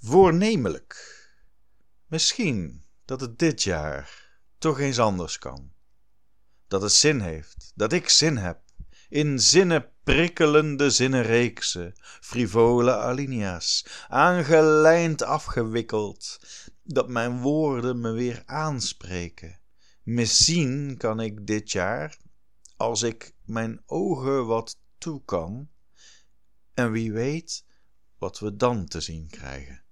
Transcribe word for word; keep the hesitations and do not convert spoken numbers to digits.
voornemelijk. Misschien dat het dit jaar toch eens anders kan. Dat het zin heeft, dat ik zin heb, in zinnen prikkelende zinnenreeksen, frivole alinea's, aangelijnd afgewikkeld, dat mijn woorden me weer aanspreken. Misschien kan ik dit jaar, als ik mijn ogen wat toe kan, en wie weet wat we dan te zien krijgen.